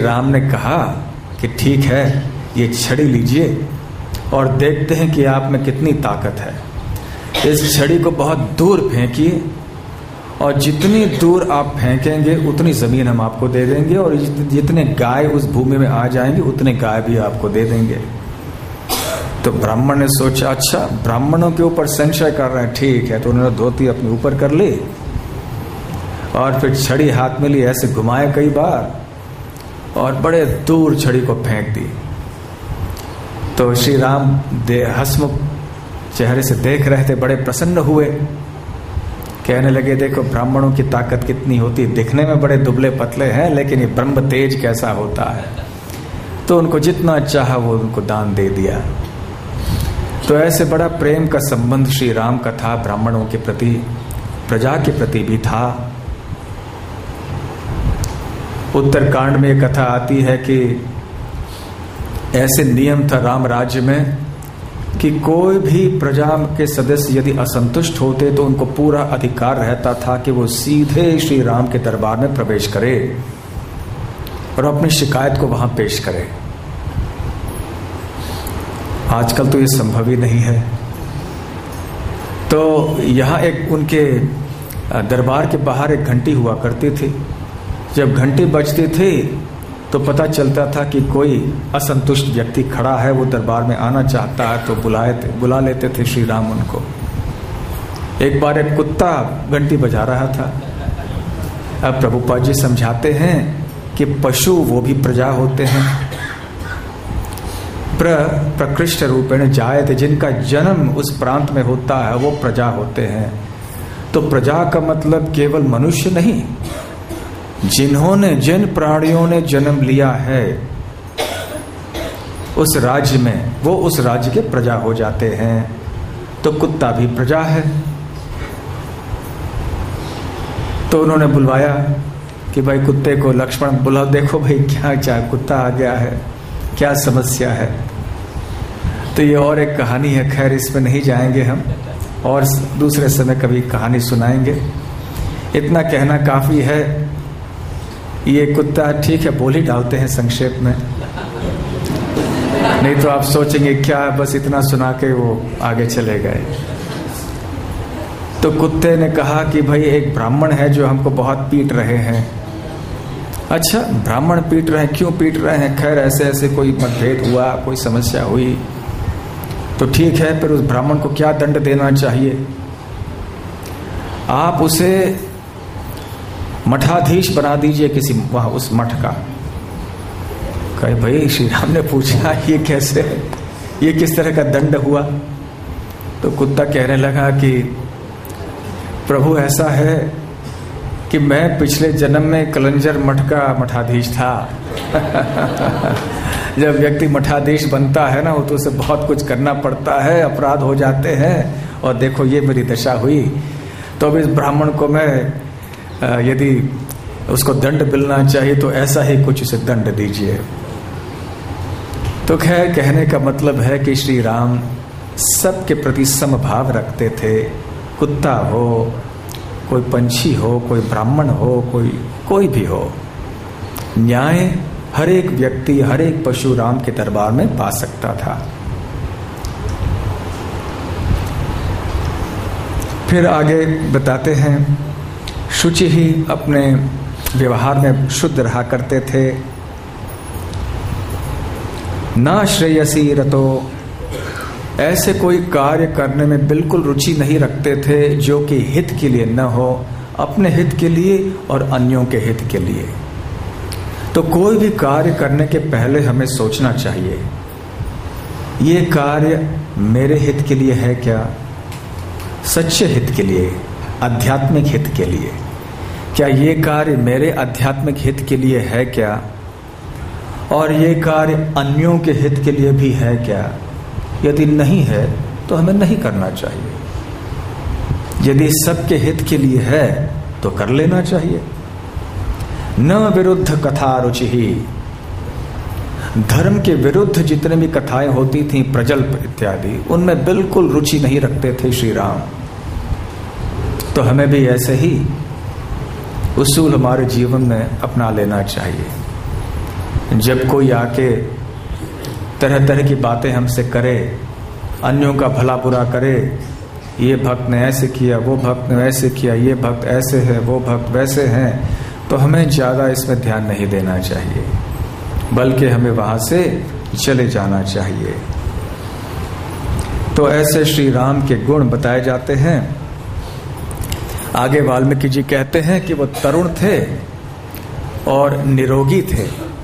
राम ने कहा कि ठीक है, ये छड़ी लीजिए और देखते हैं कि आप में कितनी ताकत है। इस छड़ी को बहुत दूर फेंकिए और जितनी दूर आप फेंकेंगे उतनी ज़मीन हम आपको दे देंगे, और जितने गाय उस भूमि में आ जाएंगे उतने गाय भी आपको दे देंगे। तो ब्राह्मण ने सोचा, अच्छा ब्राह्मणों के ऊपर संशय कर रहे हैं, ठीक है। तो उन्होंने धोती अपने ऊपर कर ली और फिर छड़ी हाथ में ली, ऐसे घुमाए कई बार और बड़े दूर छड़ी को फेंक दी। तो श्री राम हंसमुख चेहरे से देख रहे थे, बड़े प्रसन्न हुए। कहने लगे, देखो ब्राह्मणों की ताकत कितनी होती है, दिखने में बड़े दुबले पतले हैं लेकिन ये ब्रह्म तेज कैसा होता है। तो उनको जितना चाहा वो उनको दान दे दिया। तो ऐसे बड़ा प्रेम का संबंध श्री राम का था ब्राह्मणों के प्रति, प्रजा के प्रति भी था। उत्तरकांड में एक कथा आती है कि ऐसे नियम था राम राज्य में कि कोई भी प्रजा के सदस्य यदि असंतुष्ट होते तो उनको पूरा अधिकार रहता था कि वो सीधे श्री राम के दरबार में प्रवेश करे और अपनी शिकायत को वहां पेश करे। आजकल तो ये संभव ही नहीं है। तो यहाँ एक उनके दरबार के बाहर एक घंटी हुआ करती थी। जब घंटी बजती थी तो पता चलता था कि कोई असंतुष्ट व्यक्ति खड़ा है, वो दरबार में आना चाहता है, तो बुला लेते थे श्री राम उनको। एक बार एक कुत्ता घंटी बजा रहा था। अब प्रभुपाद जी समझाते हैं कि पशु वो भी प्रजा होते हैं, प्रकृष्ट रूपेण जायते, जिनका जन्म उस प्रांत में होता है वो प्रजा होते हैं। तो प्रजा का मतलब केवल मनुष्य नहीं, जिन प्राणियों ने जन्म लिया है उस राज्य में, वो उस राज्य के प्रजा हो जाते हैं। तो कुत्ता भी प्रजा है। तो उन्होंने बुलवाया कि भाई कुत्ते को, लक्ष्मण बुलाओ, देखो भाई क्या कुत्ता आ गया है, क्या समस्या है। तो ये और एक कहानी है, खैर इसमें नहीं जाएंगे हम, और दूसरे समय कभी कहानी सुनाएंगे। इतना कहना काफी है। ये कुत्ता, ठीक है बोल ही डालते हैं संक्षेप में, नहीं तो आप सोचेंगे क्या बस इतना सुना के वो आगे चले गए। तो कुत्ते ने कहा कि भाई एक ब्राह्मण है जो हमको बहुत पीट रहे हैं। अच्छा ब्राह्मण पीट रहे हैं, क्यों पीट रहे हैं? खैर ऐसे ऐसे कोई मतभेद हुआ, कोई समस्या हुई। तो ठीक है, फिर उस ब्राह्मण को क्या दंड देना चाहिए? आप उसे मठाधीश बना दीजिए किसी वहां उस मठ का। कहे भाई श्री राम ने पूछा ये कैसे, ये किस तरह का दंड हुआ? तो कुत्ता कहने लगा कि प्रभु ऐसा है कि मैं पिछले जन्म में कलंजर मठ का मठाधीश था। जब व्यक्ति मठाधीश बनता है ना, वो तो उसे बहुत कुछ करना पड़ता है, अपराध हो जाते हैं, और देखो ये मेरी दशा हुई। तो अब इस ब्राह्मण को मैं यदि उसको दंड मिलना चाहिए तो ऐसा ही कुछ उसे दंड दीजिए। तो खैर कहने का मतलब है कि श्री राम सबके प्रति समभाव रखते थे। कुत्ता हो, कोई पंछी हो, कोई ब्राह्मण हो, कोई भी हो, न्याय हर एक व्यक्ति, हर एक पशु राम के दरबार में पा सकता था। फिर आगे बताते हैं, शुचि ही अपने व्यवहार में शुद्ध रहा करते थे। ना श्रेयसी रतो, ऐसे कोई कार्य करने में बिल्कुल रुचि नहीं रखते थे जो कि हित के लिए न हो, अपने हित के लिए और अन्यों के हित के लिए। तो कोई भी कार्य करने के पहले हमें सोचना चाहिए, ये कार्य मेरे हित के लिए है क्या, सच्चे हित के लिए, आध्यात्मिक हित के लिए? क्या ये कार्य मेरे आध्यात्मिक हित के लिए है क्या, और ये कार्य अन्यों के हित के लिए भी है क्या? यदि नहीं है तो हमें नहीं करना चाहिए। यदि सबके हित के लिए है तो कर लेना चाहिए। न विरुद्ध कथा रुचि ही, धर्म के विरुद्ध जितने भी कथाएं होती थी, प्रजल्प इत्यादि, उनमें बिल्कुल रुचि नहीं रखते थे श्री राम। तो हमें भी ऐसे ही उसूल हमारे जीवन में अपना लेना चाहिए। जब कोई आके तरह तरह की बातें हमसे करे, अन्यों का भला बुरा करे, ये भक्त ने ऐसे किया, वो भक्त ने वैसे किया, ये भक्त ऐसे है, वो भक्त वैसे हैं, तो हमें ज़्यादा इसमें ध्यान नहीं देना चाहिए, बल्कि हमें वहाँ से चले जाना चाहिए। तो ऐसे श्री राम के गुण बताए जाते हैं। आगे वाल्मीकि जी कहते हैं कि वो तरुण थे और निरोगी थे।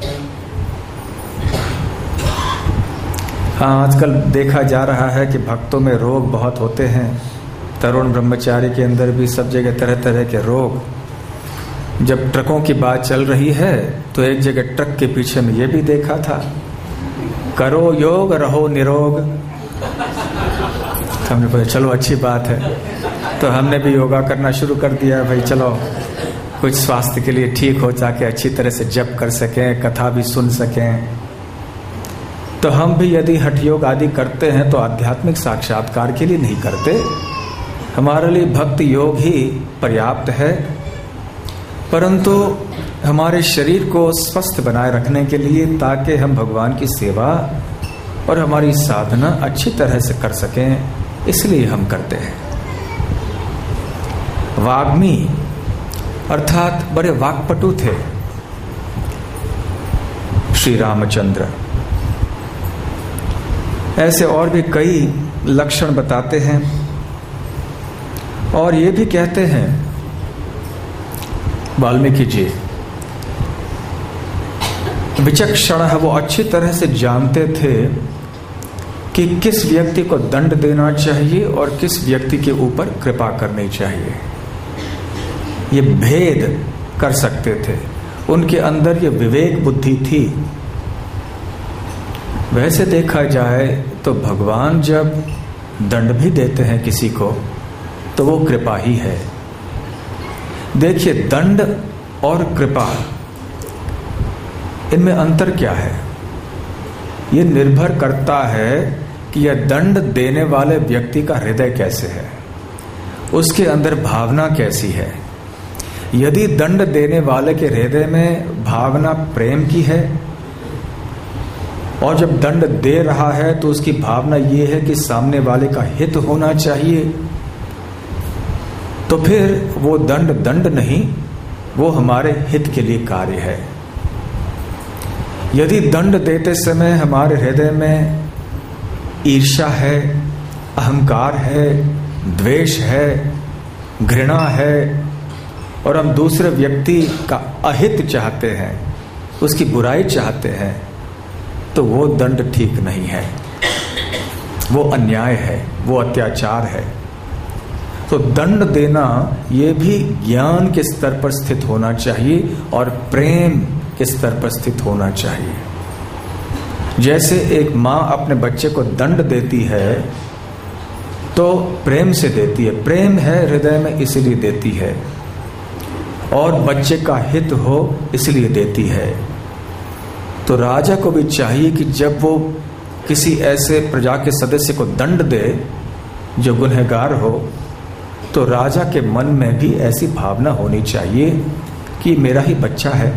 हाँ, आजकल देखा जा रहा है कि भक्तों में रोग बहुत होते हैं। तरुण ब्रह्मचारी के अंदर भी सब जगह तरह तरह के रोग। जब ट्रकों की बात चल रही है तो एक जगह ट्रक के पीछे में ये भी देखा था, करो योग रहो निरोग। हमने बोला चलो अच्छी बात है, तो हमने भी योगा करना शुरू कर दिया। भाई चलो कुछ स्वास्थ्य के लिए ठीक हो, ताकि अच्छी तरह से जप कर सकें, कथा भी सुन सकें। तो हम भी यदि हठ योग आदि करते हैं तो आध्यात्मिक साक्षात्कार के लिए नहीं करते, हमारे लिए भक्ति योग ही पर्याप्त है। परंतु हमारे शरीर को स्वस्थ बनाए रखने के लिए, ताकि हम भगवान की सेवा और हमारी साधना अच्छी तरह से कर सकें, इसलिए हम करते हैं। वाग्मी अर्थात बड़े वाक्पटु थे श्री रामचंद्र। ऐसे और भी कई लक्षण बताते हैं और ये भी कहते हैं वाल्मीकि जी, विचक्षण है, वो अच्छी तरह से जानते थे कि किस व्यक्ति को दंड देना चाहिए और किस व्यक्ति के ऊपर कृपा करनी चाहिए। ये भेद कर सकते थे, उनके अंदर ये विवेक बुद्धि थी। वैसे देखा जाए तो भगवान जब दंड भी देते हैं किसी को तो वो कृपा ही है। देखिए, दंड और कृपा, इनमें अंतर क्या है? ये निर्भर करता है कि यह दंड देने वाले व्यक्ति का हृदय कैसे है, उसके अंदर भावना कैसी है। यदि दंड देने वाले के हृदय में भावना प्रेम की है और जब दंड दे रहा है तो उसकी भावना ये है कि सामने वाले का हित होना चाहिए, तो फिर वो दंड नहीं, वो हमारे हित के लिए कार्य है। यदि दंड देते समय हमारे हृदय में ईर्ष्या है, अहंकार है, द्वेष है, घृणा है और हम दूसरे व्यक्ति का अहित चाहते हैं, उसकी बुराई चाहते हैं, तो वो दंड ठीक नहीं है, वो अन्याय है, वो अत्याचार है। तो दंड देना ये भी ज्ञान के स्तर पर स्थित होना चाहिए और प्रेम के स्तर पर स्थित होना चाहिए। जैसे एक माँ अपने बच्चे को दंड देती है तो प्रेम से देती है, प्रेम है हृदय में इसलिए देती है, और बच्चे का हित हो इसलिए देती है। तो राजा को भी चाहिए कि जब वो किसी ऐसे प्रजा के सदस्य को दंड दे जो गुनहगार हो, तो राजा के मन में भी ऐसी भावना होनी चाहिए कि मेरा ही बच्चा है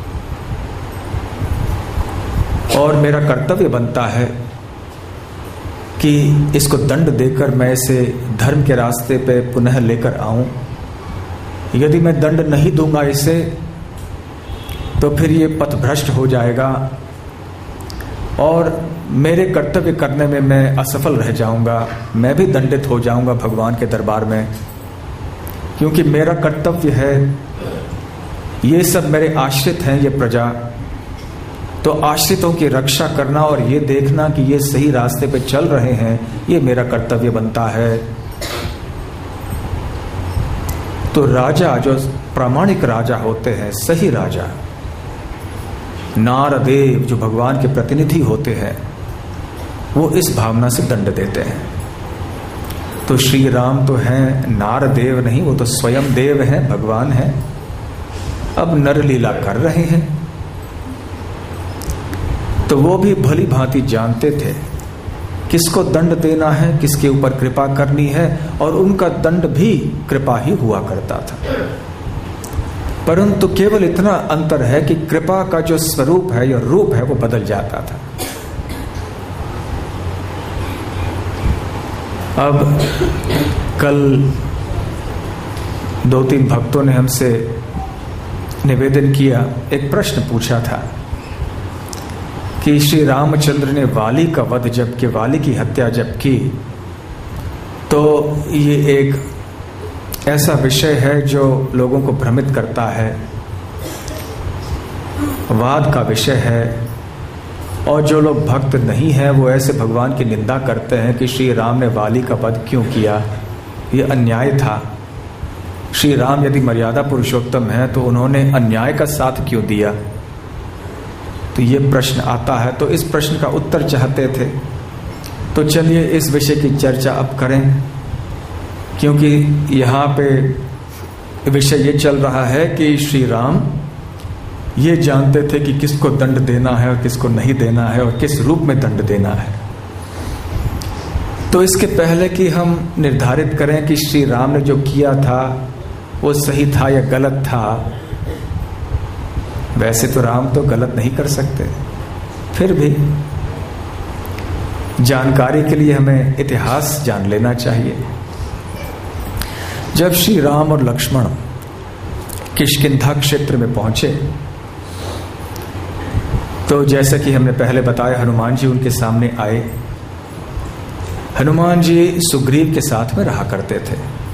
और मेरा कर्तव्य बनता है कि इसको दंड देकर मैं इसे धर्म के रास्ते पे पुनः लेकर आऊं। यदि मैं दंड नहीं दूंगा इसे तो फिर ये पथभ्रष्ट हो जाएगा और मेरे कर्तव्य करने में मैं असफल रह जाऊंगा, मैं भी दंडित हो जाऊंगा भगवान के दरबार में, क्योंकि मेरा कर्तव्य है, ये सब मेरे आश्रित हैं, ये प्रजा, तो आश्रितों की रक्षा करना और ये देखना कि ये सही रास्ते पे चल रहे हैं, ये मेरा कर्तव्य बनता है। तो राजा, जो प्रामाणिक राजा होते हैं, सही राजा, नारदेव जो भगवान के प्रतिनिधि होते हैं, वो इस भावना से दंड देते हैं। तो श्री राम तो हैं नारदेव नहीं, वो तो स्वयं देव हैं, भगवान हैं, अब नर लीला कर रहे हैं। तो वो भी भली भांति जानते थे किसको दंड देना है, किसके ऊपर कृपा करनी है, और उनका दंड भी कृपा ही हुआ करता था। परंतु केवल इतना अंतर है कि कृपा का जो स्वरूप है या रूप है वो बदल जाता था। अब कल 2-3 भक्तों ने हमसे निवेदन किया, एक प्रश्न पूछा था कि श्री रामचंद्र ने वाली का वध जब कि वाली की हत्या जब की, तो ये एक ऐसा विषय है जो लोगों को भ्रमित करता है, वाद का विषय है, और जो लोग भक्त नहीं हैं वो ऐसे भगवान की निंदा करते हैं कि श्री राम ने वाली का वध क्यों किया, ये अन्याय था। श्री राम यदि मर्यादा पुरुषोत्तम है तो उन्होंने अन्याय का साथ क्यों दिया। तो ये प्रश्न आता है, तो इस प्रश्न का उत्तर चाहते थे। तो चलिए इस विषय की चर्चा अब करें, क्योंकि यहाँ पे विषय ये चल रहा है कि श्री राम ये जानते थे कि किसको दंड देना है और किसको नहीं देना है और किस रूप में दंड देना है। तो इसके पहले कि हम निर्धारित करें कि श्री राम ने जो किया था वो सही था या गलत था, वैसे तो राम तो गलत नहीं कर सकते, फिर भी जानकारी के लिए हमें इतिहास जान लेना चाहिए। जब श्री राम और लक्ष्मण किष्किंधा क्षेत्र में पहुंचे तो जैसा कि हमने पहले बताया, हनुमान जी उनके सामने आए। हनुमान जी सुग्रीव के साथ में रहा करते थे।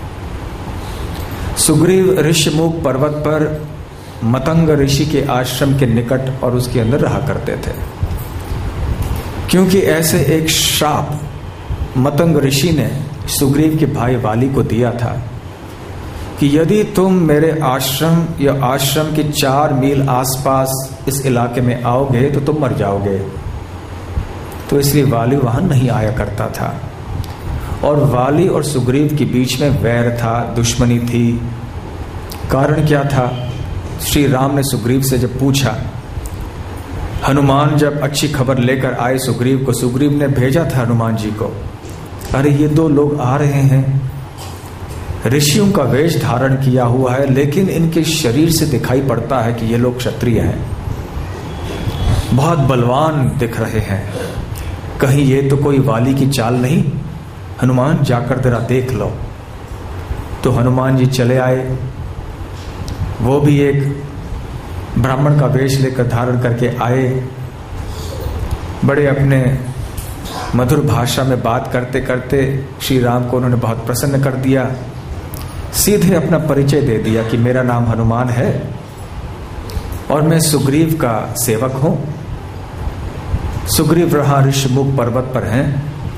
सुग्रीव ऋषिमुख पर्वत पर मतंग ऋषि के आश्रम के निकट और उसके अंदर रहा करते थे, क्योंकि ऐसे एक श्राप मतंग ऋषि ने सुग्रीव के भाई वाली को दिया था कि यदि तुम मेरे आश्रम या आश्रम के 4 मील आसपास इस इलाके में आओगे तो तुम मर जाओगे। तो इसलिए वाली वहां नहीं आया करता था, और वाली और सुग्रीव के बीच में वैर था, दुश्मनी थी। कारण क्या था? श्री राम ने सुग्रीव से जब पूछा, हनुमान जब अच्छी खबर लेकर आए सुग्रीव को, सुग्रीव ने भेजा था हनुमान जी को, अरे ये 2 लोग आ रहे हैं, ऋषियों का वेश धारण किया हुआ है, लेकिन इनके शरीर से दिखाई पड़ता है कि ये लोग क्षत्रिय हैं, बहुत बलवान दिख रहे हैं, कहीं ये तो कोई वाली की चाल नहीं? हनुमान जाकर जरा देख लो। तो हनुमान जी चले आए, वो भी एक ब्राह्मण का वेश लेकर धारण करके आए। बड़े अपने मधुर भाषा में बात करते करते श्री राम को उन्होंने बहुत प्रसन्न कर दिया। सीधे अपना परिचय दे दिया कि मेरा नाम हनुमान है और मैं सुग्रीव का सेवक हूं। सुग्रीव रहा ऋषिमुख पर्वत पर हैं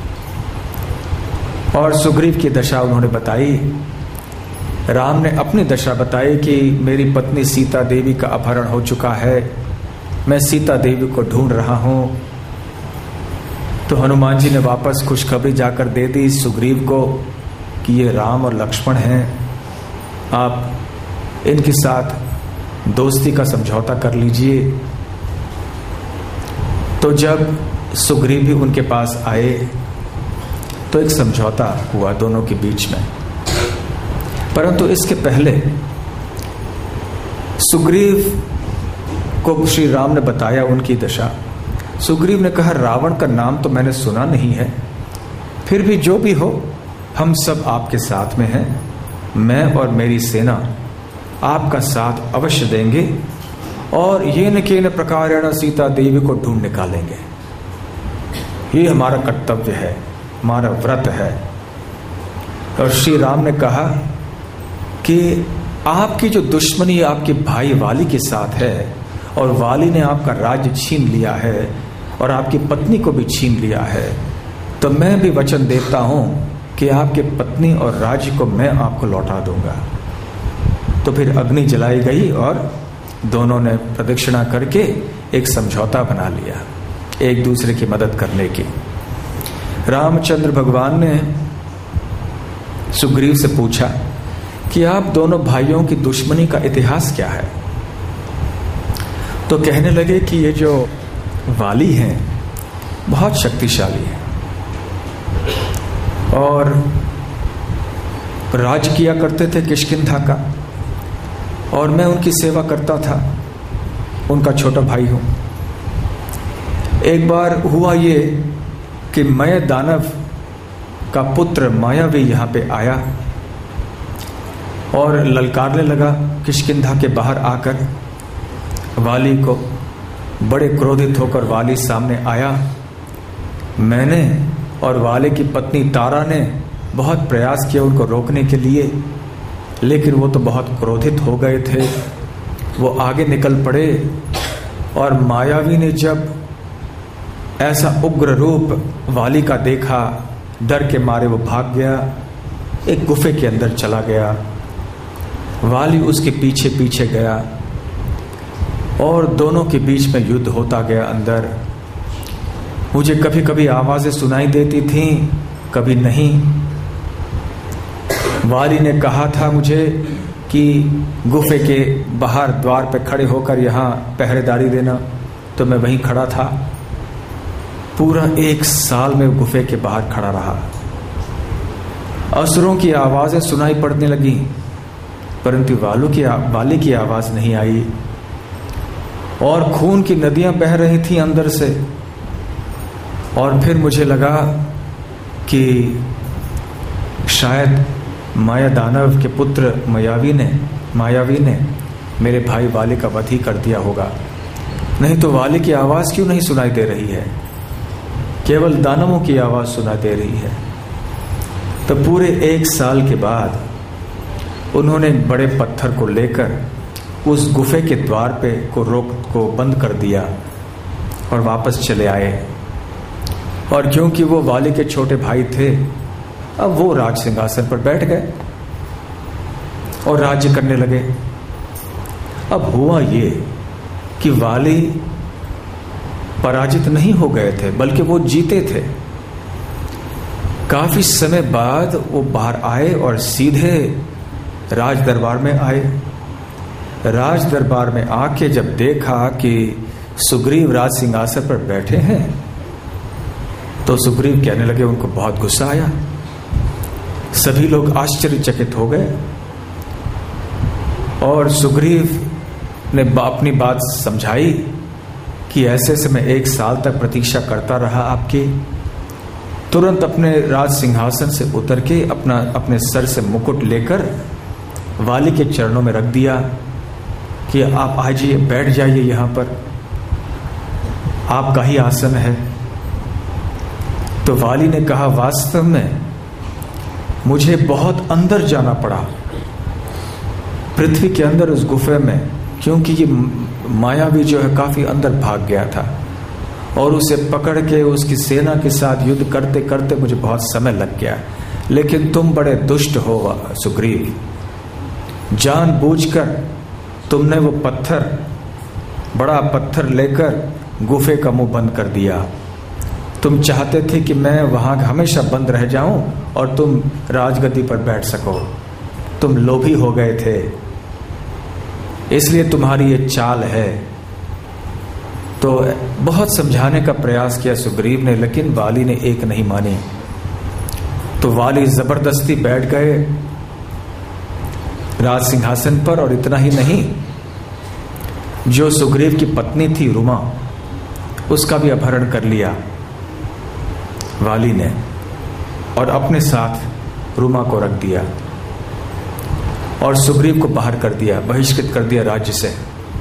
और सुग्रीव की दशा उन्होंने बताई। राम ने अपनी दशा बताई कि मेरी पत्नी सीता देवी का अपहरण हो चुका है, मैं सीता देवी को ढूंढ रहा हूं। तो हनुमान जी ने वापस खुशखबरी जाकर दे दी सुग्रीव को कि ये राम और लक्ष्मण हैं, आप इनके साथ दोस्ती का समझौता कर लीजिए। तो जब सुग्रीव भी उनके पास आए तो एक समझौता हुआ दोनों के बीच में। परंतु इसके पहले सुग्रीव को श्री राम ने बताया उनकी दशा। सुग्रीव ने कहा, रावण का नाम तो मैंने सुना नहीं है, फिर भी जो भी हो हम सब आपके साथ में हैं, मैं और मेरी सेना आपका साथ अवश्य देंगे और ये न के न प्रकारेण सीता देवी को ढूंढ निकालेंगे। ये हमारा कर्तव्य है, हमारा व्रत है। और श्री राम ने कहा कि आपकी जो दुश्मनी आपके भाई वाली के साथ है और वाली ने आपका राज्य छीन लिया है और आपकी पत्नी को भी छीन लिया है, तो मैं भी वचन देता हूं कि आपके पत्नी और राज्य को मैं आपको लौटा दूंगा। तो फिर अग्नि जलाई गई और दोनों ने प्रदक्षिणा करके एक समझौता बना लिया एक दूसरे की मदद करने की। रामचंद्र भगवान ने सुग्रीव से पूछा कि आप दोनों भाइयों की दुश्मनी का इतिहास क्या है? तो कहने लगे कि ये जो वाली हैं बहुत शक्तिशाली है और राज किया करते थे किष्किंधा का, और मैं उनकी सेवा करता था, उनका छोटा भाई हूँ। एक बार हुआ ये कि मय दानव का पुत्र मायावी यहाँ पे आया और ललकारने लगा किष्किंधा के बाहर आकर वाली को। बड़े क्रोधित होकर वाली सामने आया। मैंने और वाली की पत्नी तारा ने बहुत प्रयास किया उनको रोकने के लिए, लेकिन वो तो बहुत क्रोधित हो गए थे। वो आगे निकल पड़े और मायावी ने जब ऐसा उग्र रूप वाली का देखा, डर के मारे वो भाग गया, एक गुफे के अंदर चला गया। वाली उसके पीछे पीछे गया और दोनों के बीच में युद्ध होता गया अंदर। मुझे कभी कभी आवाजें सुनाई देती थीं, कभी नहीं। वाली ने कहा था मुझे कि गुफे के बाहर द्वार पे खड़े होकर यहाँ पहरेदारी देना, तो मैं वहीं खड़ा था। पूरा 1 साल में गुफे के बाहर खड़ा रहा। असुरों की आवाजें सुनाई पड़ने लगी, परंतु वाली की आवाज नहीं आई। और खून की नदियां बह रही थी अंदर से। और फिर मुझे लगा कि शायद माया दानव के पुत्र मायावी ने मेरे भाई वाली का वध ही कर दिया होगा, नहीं तो वाली की आवाज क्यों नहीं सुनाई दे रही है, केवल दानवों की आवाज सुनाई दे रही है। तो पूरे 1 साल के बाद उन्होंने बड़े पत्थर को लेकर उस गुफे के द्वार पे को बंद कर दिया और वापस चले आए। और क्योंकि वो वाली के छोटे भाई थे, अब वो राज सिंहासन पर बैठ गए और राज्य करने लगे। अब हुआ ये कि वाली पराजित नहीं हो गए थे, बल्कि वो जीते थे। काफी समय बाद वो बाहर आए और सीधे राज दरबार में आए। राज दरबार में आके जब देखा कि सुग्रीव राज सिंहासन पर बैठे हैं, तो सुग्रीव कहने लगे, उनको बहुत गुस्सा आया। सभी लोग आश्चर्यचकित हो गए और सुग्रीव ने अपनी बात समझाई कि ऐसे से मैं 1 साल तक प्रतीक्षा करता रहा आपकी। तुरंत अपने राज सिंहासन से उतर के अपने सर से मुकुट लेकर वाली के चरणों में रख दिया कि आप आइए, बैठ जाइए, यहाँ पर आपका ही आसन है। तो वाली ने कहा, वास्तव में मुझे बहुत अंदर जाना पड़ा, पृथ्वी के अंदर उस गुफे में, क्योंकि ये मायावी जो है काफी अंदर भाग गया था और उसे पकड़ के उसकी सेना के साथ युद्ध करते करते मुझे बहुत समय लग गया। लेकिन तुम बड़े दुष्ट हो सुग्रीव, जानबूझकर तुमने वो बड़ा पत्थर लेकर गुफे का मुंह बंद कर दिया। तुम चाहते थे कि मैं वहां हमेशा बंद रह जाऊं और तुम राजगद्दी पर बैठ सको। तुम लोभी हो गए थे, इसलिए तुम्हारी ये चाल है। तो बहुत समझाने का प्रयास किया सुग्रीव ने, लेकिन वाली ने एक नहीं मानी। तो वाली जबरदस्ती बैठ गए राज सिंहासन पर। और इतना ही नहीं, जो सुग्रीव की पत्नी थी रुमा, उसका भी अपहरण कर लिया वाली ने और अपने साथ रुमा को रख दिया और सुग्रीव को बाहर कर दिया, बहिष्कृत कर दिया राज्य से।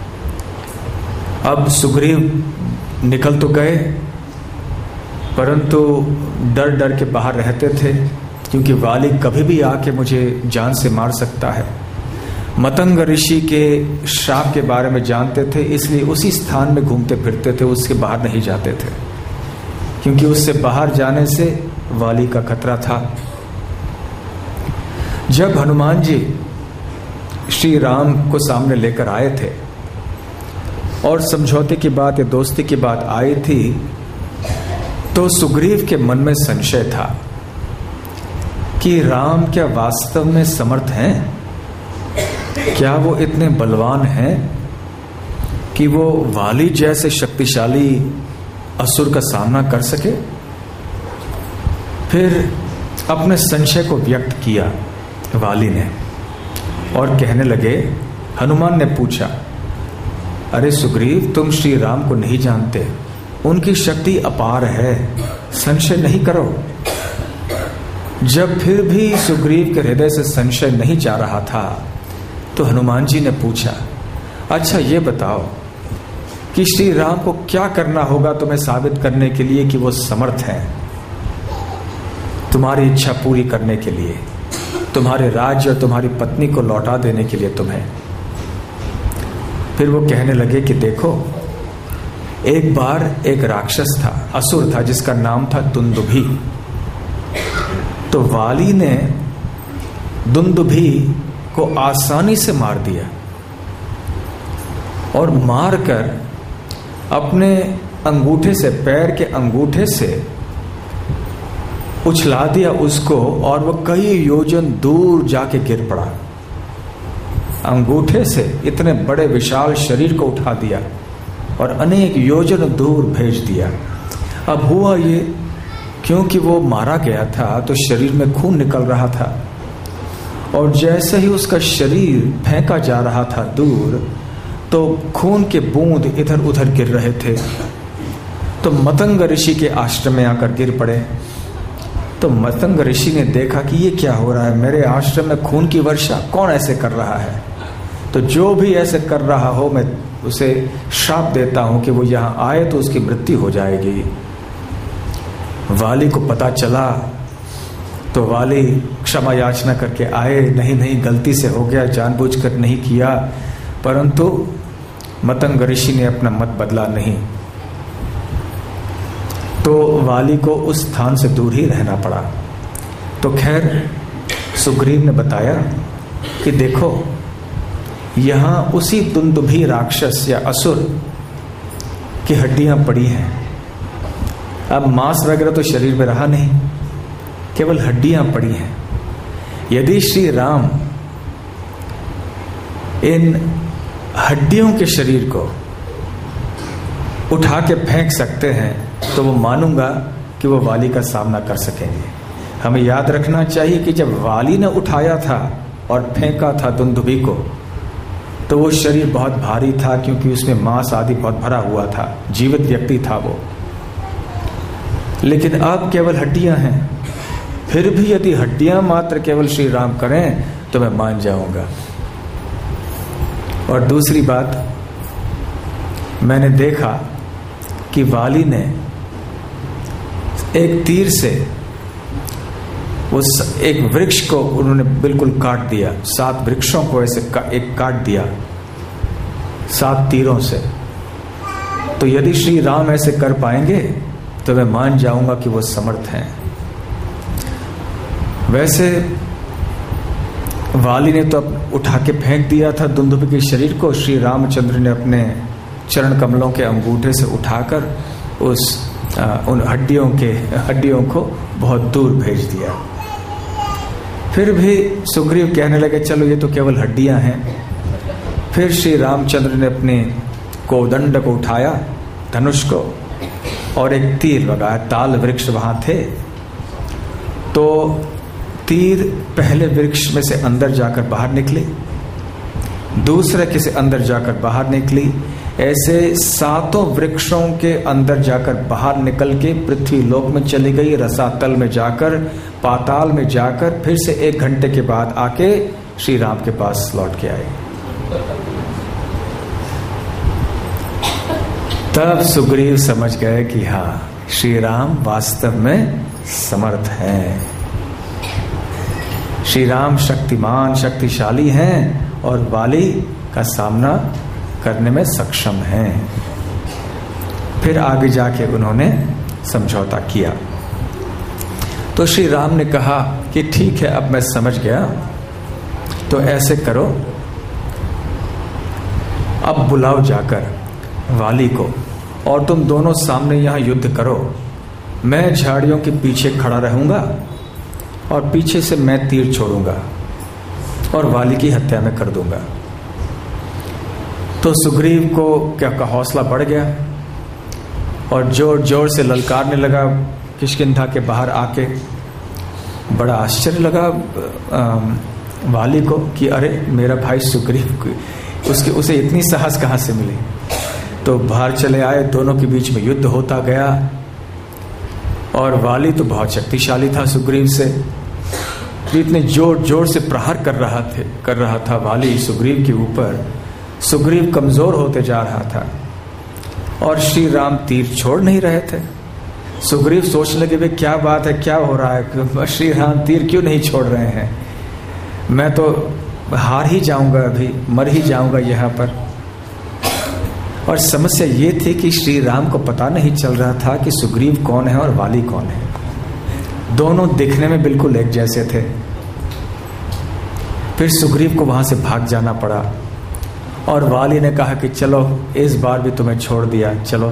अब सुग्रीव निकल तो गए, परंतु डर डर के बाहर रहते थे, क्योंकि वाली कभी भी आके मुझे जान से मार सकता है। मतंग ऋषि के श्राप के बारे में जानते थे, इसलिए उसी स्थान में घूमते फिरते थे, उसके बाहर नहीं जाते थे, क्योंकि उससे बाहर जाने से वाली का खतरा था। जब हनुमान जी श्री राम को सामने लेकर आए थे और समझौते की बात या दोस्ती की बात आई थी, तो सुग्रीव के मन में संशय था कि राम क्या वास्तव में समर्थ हैं? क्या वो इतने बलवान हैं कि वो वाली जैसे शक्तिशाली असुर का सामना कर सके? फिर अपने संशय को व्यक्त किया वाली ने और कहने लगे हनुमान ने पूछा, अरे सुग्रीव, तुम श्री राम को नहीं जानते, उनकी शक्ति अपार है, संशय नहीं करो। जब फिर भी सुग्रीव के हृदय से संशय नहीं जा रहा था तो हनुमान जी ने पूछा, अच्छा ये बताओ कि श्री राम को क्या करना होगा तुम्हें साबित करने के लिए कि वो समर्थ हैं, तुम्हारी इच्छा पूरी करने के लिए, तुम्हारे राज्य और तुम्हारी पत्नी को लौटा देने के लिए तुम्हें। फिर वो कहने लगे कि देखो, एक बार एक राक्षस था, असुर था, जिसका नाम था दुंदुभी। तो वाली ने दुंदुभी को आसानी से मार दिया और मारकर अपने अंगूठे से, पैर के अंगूठे से उछला दिया उसको, और वो कई योजन दूर जाके गिर पड़ा। अंगूठे से इतने बड़े विशाल शरीर को उठा दिया और अनेक योजन दूर भेज दिया। अब हुआ ये, क्योंकि वो मारा गया था तो शरीर में खून निकल रहा था, और जैसे ही उसका शरीर फेंका जा रहा था दूर, तो खून के बूंद इधर उधर गिर रहे थे। तो मतंग ऋषि के आश्रम में आकर गिर पड़े। तो मतंग ऋषि ने देखा कि ये क्या हो रहा है, मेरे आश्रम में खून की वर्षा कौन ऐसे कर रहा है। तो जो भी ऐसे कर रहा हो, मैं उसे श्राप देता हूं कि वो यहां आए तो उसकी मृत्यु हो जाएगी। वाली को पता चला तो वाली क्षमा याचना करके आए, नहीं गलती से हो गया, जानबूझकर नहीं किया। परंतु मतंग ऋषि ने अपना मत बदला नहीं, तो वाली को उस स्थान से दूर ही रहना पड़ा। तो खैर सुग्रीव ने बताया कि देखो, यहां उसी दुंदुभी राक्षस या असुर की हड्डियां पड़ी हैं। अब मांस वगैरह तो शरीर में रहा नहीं, केवल हड्डियां पड़ी हैं। यदि श्री राम इन हड्डियों के शरीर को उठा के फेंक सकते हैं तो वो मानूंगा कि वो वाली का सामना कर सकेंगे। हमें याद रखना चाहिए कि जब वाली ने उठाया था और फेंका था दुंदुभी को, तो वो शरीर बहुत भारी था, क्योंकि उसमें मांस आदि बहुत भरा हुआ था, जीवित व्यक्ति था वो। लेकिन अब केवल हड्डियां हैं। फिर भी यदि हड्डियां मात्र केवल श्री राम करें तो मैं मान जाऊंगा। और दूसरी बात, मैंने देखा कि वाली ने एक तीर से उस एक वृक्ष को उन्होंने बिल्कुल काट दिया। 7 वृक्षों को ऐसे एक काट दिया 7 तीरों से। तो यदि श्री राम ऐसे कर पाएंगे तो मैं मान जाऊंगा कि वो समर्थ हैं। वैसे वाली ने तो उठा के फेंक दिया था दुंदुभी के शरीर को, श्री रामचंद्र ने अपने चरण कमलों के अंगूठे से उठाकर उन हड्डियों को बहुत दूर भेज दिया। फिर भी सुग्रीव कहने लगे, चलो ये तो केवल हड्डियां हैं। फिर श्री रामचंद्र ने अपने कोदंड को उठाया, धनुष को, और एक तीर लगाया। ताल वृक्ष वहां थे, तो तीर पहले वृक्ष में से अंदर जाकर बाहर निकली, दूसरे के से अंदर जाकर बाहर निकली। ऐसे 7 वृक्षों के अंदर जाकर बाहर निकल के पृथ्वी लोक में चली गई, रसातल में जाकर, पाताल में जाकर, फिर से 1 घंटे के बाद आके श्री राम के पास लौट के आई। तब सुग्रीव समझ गए कि हाँ, श्री राम वास्तव में समर्थ हैं। श्री राम शक्तिमान, शक्तिशाली हैं और वाली का सामना करने में सक्षम हैं। फिर आगे जाके उन्होंने समझौता किया। तो श्री राम ने कहा कि ठीक है, अब मैं समझ गया, तो ऐसे करो, अब बुलाओ जाकर वाली को, और तुम दोनों सामने यहां युद्ध करो। मैं झाड़ियों के पीछे खड़ा रहूंगा और पीछे से मैं तीर छोड़ूंगा और वाली की हत्या में कर दूंगा। तो सुग्रीव को क्या का हौसला बढ़ गया और जोर जोर से ललकारने लगा किष्किंधा के बाहर आके। बड़ा आश्चर्य लगा वाली को कि अरे मेरा भाई सुग्रीव उसे इतनी साहस कहाँ से मिली। तो बाहर चले आए, दोनों के बीच में युद्ध होता गया। और वाली तो बहुत शक्तिशाली था सुग्रीव से, तो इतने जोर जोर से प्रहार कर रहा था वाली सुग्रीव के ऊपर। सुग्रीव कमजोर होते जा रहा था और श्री राम तीर छोड़ नहीं रहे थे। सुग्रीव सोचने लगे, वे क्या बात है, क्या हो रहा है, श्री राम तीर क्यों नहीं छोड़ रहे हैं, मैं तो हार ही जाऊंगा, अभी मर ही जाऊंगा यहाँ पर। और समस्या ये थी कि श्री राम को पता नहीं चल रहा था कि सुग्रीव कौन है और वाली कौन है। दोनों दिखने में बिल्कुल एक जैसे थे। फिर सुग्रीव को वहां से भाग जाना पड़ा और वाली ने कहा कि चलो इस बार भी तुम्हें छोड़ दिया, चलो।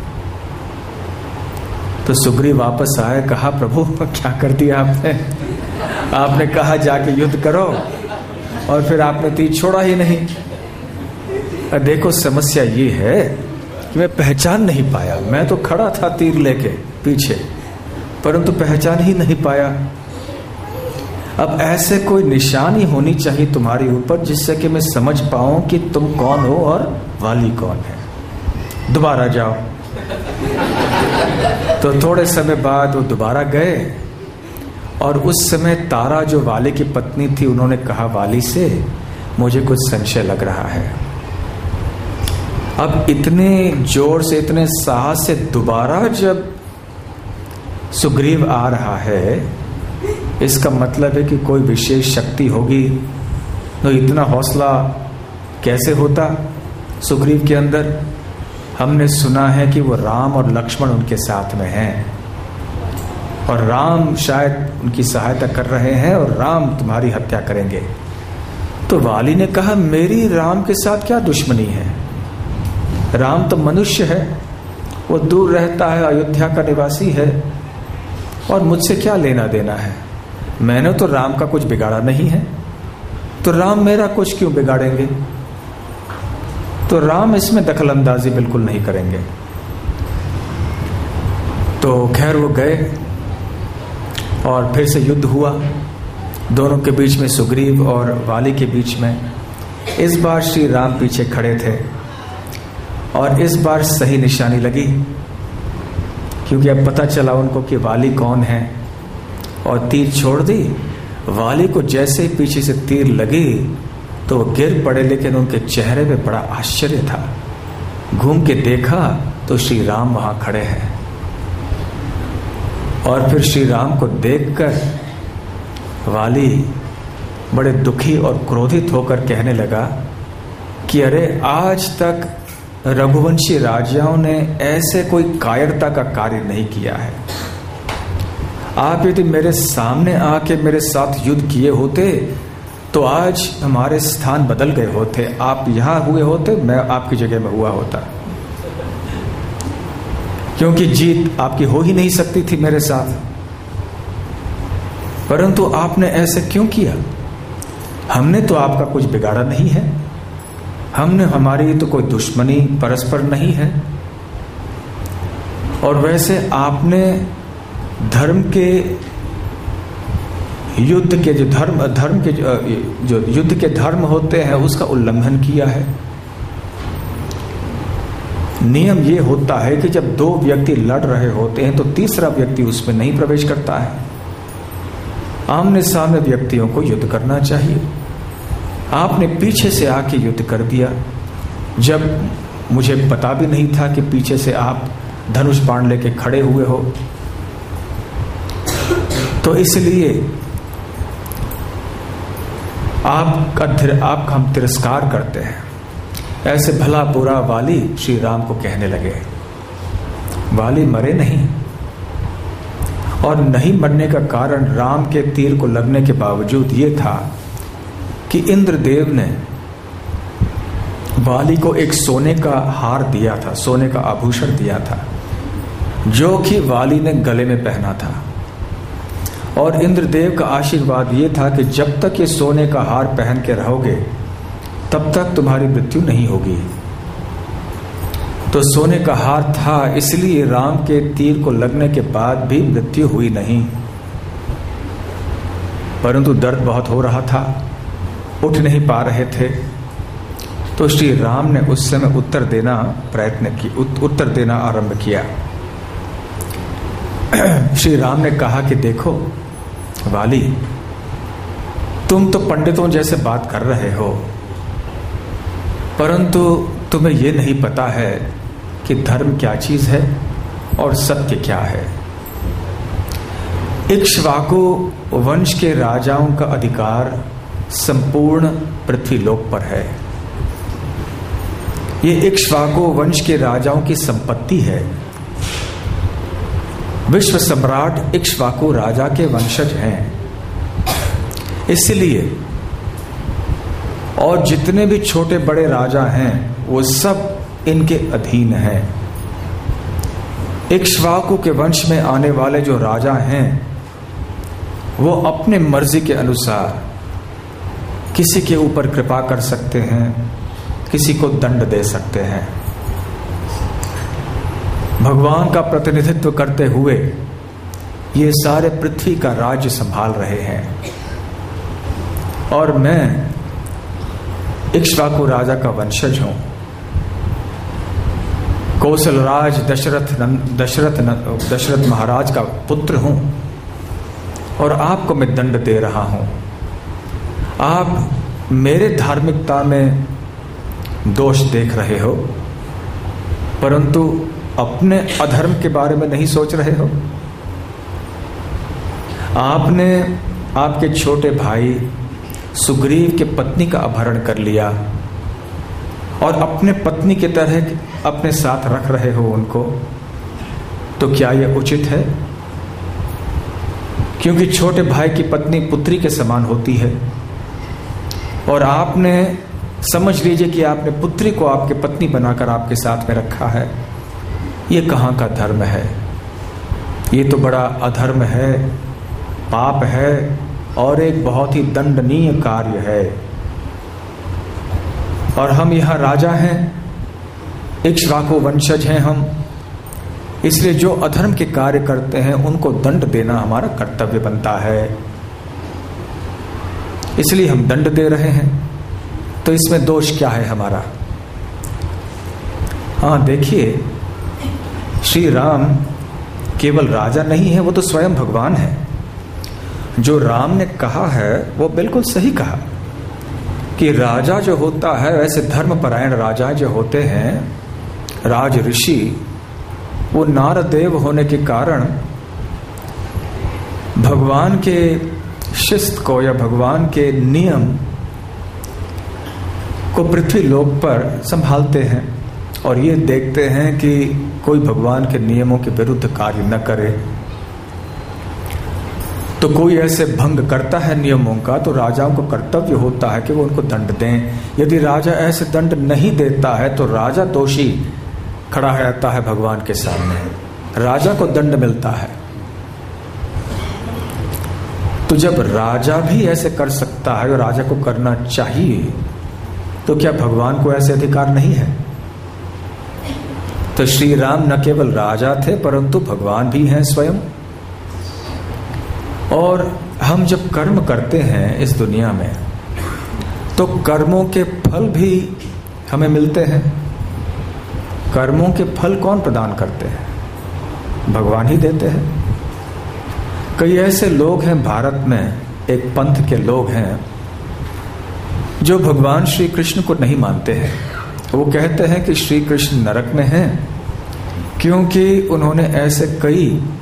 तो सुग्रीव वापस आए, कहा प्रभु क्या कर दिया आपने कहा जाके युद्ध करो और फिर आपने तीर छोड़ा ही नहीं। देखो समस्या ये है कि मैं पहचान नहीं पाया, मैं तो खड़ा था तीर लेके पीछे, परंतु पहचान ही नहीं पाया। अब ऐसे कोई निशानी होनी चाहिए तुम्हारे ऊपर जिससे कि मैं समझ पाऊं कि तुम कौन हो और वाली कौन है। दोबारा जाओ। तो थोड़े समय बाद वो दोबारा गए और उस समय तारा जो वाली की पत्नी थी, उन्होंने कहा वाली से, मुझे कुछ संशय लग रहा है। अब इतने जोर से, इतने साहस से दोबारा जब सुग्रीव आ रहा है, इसका मतलब है कि कोई विशेष शक्ति होगी। तो इतना हौसला कैसे होता सुग्रीव के अंदर? हमने सुना है कि वो राम और लक्ष्मण उनके साथ में हैं और राम शायद उनकी सहायता कर रहे हैं और राम तुम्हारी हत्या करेंगे। तो वाली ने कहा, मेरी राम के साथ क्या दुश्मनी है? राम तो मनुष्य है, वो दूर रहता है, अयोध्या का निवासी है और मुझसे क्या लेना देना है? मैंने तो राम का कुछ बिगाड़ा नहीं है, तो राम मेरा कुछ क्यों बिगाड़ेंगे? तो राम इसमें दखल अंदाजी बिल्कुल नहीं करेंगे। तो खैर वो गए और फिर से युद्ध हुआ दोनों के बीच में, सुग्रीव और वाली के बीच में। इस बार श्री राम पीछे खड़े थे और इस बार सही निशानी लगी, क्योंकि अब पता चला उनको कि वाली कौन है और तीर छोड़ दी। वाली को जैसे ही पीछे से तीर लगी तो वो गिर पड़े, लेकिन उनके चेहरे पे बड़ा आश्चर्य था। घूम के देखा तो श्री राम वहां खड़े हैं और फिर श्री राम को देखकर वाली बड़े दुखी और क्रोधित होकर कहने लगा कि अरे, आज तक रघुवंशी राजाओं ने ऐसे कोई कायरता का कार्य नहीं किया है। आप यदि मेरे सामने आके मेरे साथ युद्ध किए होते तो आज हमारे स्थान बदल गए होते, आप यहां हुए होते, मैं आपकी जगह में हुआ होता, क्योंकि जीत आपकी हो ही नहीं सकती थी मेरे साथ। परंतु आपने ऐसे क्यों किया? हमने तो आपका कुछ बिगाड़ा नहीं है, हमारी तो कोई दुश्मनी परस्पर नहीं है। और वैसे आपने धर्म के युद्ध के जो युद्ध के धर्म होते हैं उसका उल्लंघन किया है। नियम ये होता है कि जब दो व्यक्ति लड़ रहे होते हैं तो तीसरा व्यक्ति उसमें नहीं प्रवेश करता है। आमने सामने व्यक्तियों को युद्ध करना चाहिए। आपने पीछे से आके युद्ध कर दिया, जब मुझे पता भी नहीं था कि पीछे से आप धनुष बाण लेके खड़े हुए हो। तो इसलिए आपका हम तिरस्कार करते हैं। ऐसे भला बुरा वाली श्री राम को कहने लगे। वाली मरे नहीं, और नहीं मरने का कारण राम के तीर को लगने के बावजूद ये था कि इंद्रदेव ने वाली को एक सोने का हार दिया था, सोने का आभूषण दिया था, जो कि वाली ने गले में पहना था। और इंद्रदेव का आशीर्वाद ये था कि जब तक ये सोने का हार पहन के रहोगे तब तक तुम्हारी मृत्यु नहीं होगी। तो सोने का हार था, इसलिए राम के तीर को लगने के बाद भी मृत्यु हुई नहीं। परंतु दर्द बहुत हो रहा था, उठ नहीं पा रहे थे। तो श्री राम ने उस समय उत्तर देना आरंभ किया। श्री राम ने कहा कि देखो वाली, तुम तो पंडितों जैसे बात कर रहे हो, परंतु तुम्हें यह नहीं पता है कि धर्म क्या चीज है और सत्य क्या है। इक्ष्वाकु वंश के राजाओं का अधिकार संपूर्ण पृथ्वी लोक पर है। ये इक्ष्वाकु वंश के राजाओं की संपत्ति है। विश्व सम्राट इक्ष्वाकु राजा के वंशज हैं, इसलिए और जितने भी छोटे बड़े राजा हैं वो सब इनके अधीन हैं। इक्ष्वाकु के वंश में आने वाले जो राजा हैं वो अपने मर्जी के अनुसार किसी के ऊपर कृपा कर सकते हैं, किसी को दंड दे सकते हैं। भगवान का प्रतिनिधित्व करते हुए ये सारे पृथ्वी का राज्य संभाल रहे हैं और मैं इक्ष्वाकु राजा का वंशज हूं। कौशलराज दशरथ महाराज का पुत्र हूं और आपको मैं दंड दे रहा हूं। आप मेरे धार्मिकता में दोष देख रहे हो, परंतु अपने अधर्म के बारे में नहीं सोच रहे हो। आपने आपके छोटे भाई सुग्रीव के पत्नी का अपहरण कर लिया और अपने पत्नी की तरह अपने साथ रख रहे हो उनको, तो क्या यह उचित है? क्योंकि छोटे भाई की पत्नी पुत्री के समान होती है और आपने, समझ लीजिए कि आपने पुत्री को आपके पत्नी बनाकर आपके साथ में रखा है। ये कहाँ का धर्म है? ये तो बड़ा अधर्म है, पाप है और एक बहुत ही दंडनीय कार्य है। और हम यहाँ राजा हैं, इक्ष्वाकु वंशज हैं हम, इसलिए जो अधर्म के कार्य करते हैं उनको दंड देना हमारा कर्तव्य बनता है, इसलिए हम दंड दे रहे हैं। तो इसमें दोष क्या है हमारा? हाँ देखिए, श्री राम केवल राजा नहीं है, वो तो स्वयं भगवान है। जो राम ने कहा है वो बिल्कुल सही कहा कि राजा जो होता है, वैसे धर्मपरायण राजा जो होते हैं, राज ऋषि, वो नारदेव होने के कारण भगवान के शिस्त को या भगवान के नियम को पृथ्वी लोक पर संभालते हैं और ये देखते हैं कि कोई भगवान के नियमों के विरुद्ध कार्य न करे। तो कोई ऐसे भंग करता है नियमों का, तो राजाओं को कर्तव्य होता है कि वो उनको दंड दें। यदि राजा ऐसे दंड नहीं देता है तो राजा दोषी खड़ा रहता है भगवान के सामने, राजा को दंड मिलता है। तो जब राजा भी ऐसे कर सकता है और राजा को करना चाहिए, तो क्या भगवान को ऐसे अधिकार नहीं है? तो श्री राम न केवल राजा थे परंतु भगवान भी हैं स्वयं। और हम जब कर्म करते हैं इस दुनिया में, तो कर्मों के फल भी हमें मिलते हैं। कर्मों के फल कौन प्रदान करते हैं? भगवान ही देते हैं। कई ऐसे लोग हैं भारत में, एक पंथ के लोग हैं जो भगवान श्री कृष्ण को नहीं मानते हैं। वो कहते हैं कि श्री कृष्ण नरक में हैं क्योंकि उन्होंने ऐसे कई